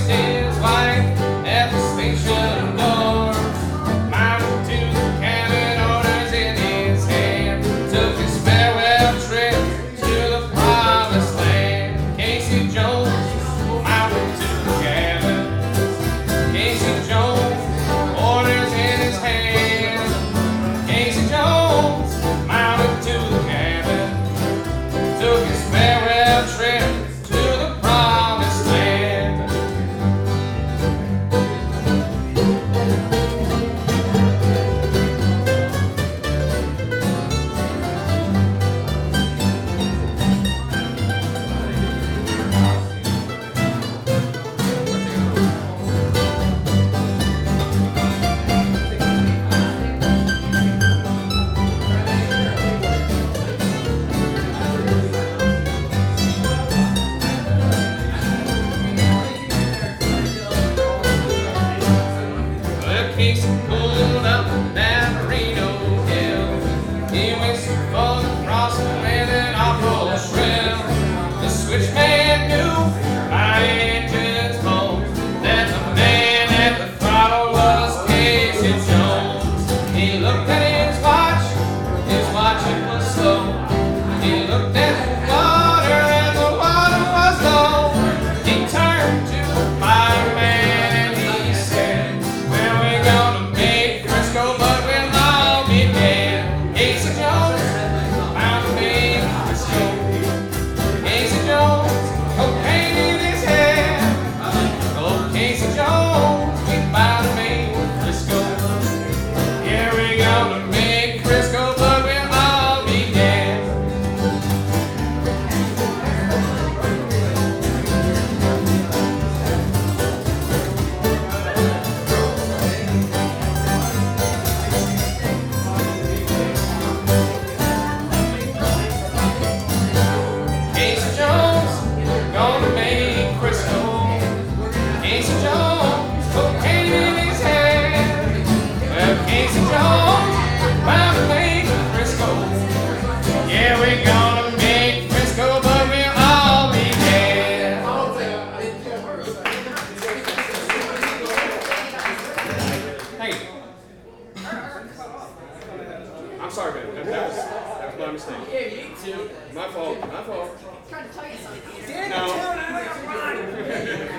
kissed his wife at the station door. Mounted to the cabin, orders in his hand, took his farewell trip to the promised land. Casey Jones mounted to the cabin. Casey Jones, orders in his hand. Casey Jones mounted to the cabin, took his farewell trip to the promised land. Well, Casey pulled up that Reno hill. He went so far across the land and awful shrill. The switchman knew by the engine's bones that the man at the throttle was Casey Jones. He looked at his watch it was slow. He looked at the water and the water was low. He turned to the fireman and he said, "Well, we're gonna make Frisco, but we'll all be dead." Casey Jones found to make Frisco. Casey Jones, cocaine in his head. Oh, Casey Jones, we bound to make Frisco. Yeah, we're gonna make Frisco, but we'll all be dead. Casey Jones, gonna make Frisco. Casey Jones, cocaine in his head. Well, Casey Jones, bound to make Frisco. Yeah, we're gonna make Frisco, but we'll all be dead. Thank you. I'm sorry, man. That was my mistake. My fault. Trying to tell you something. No.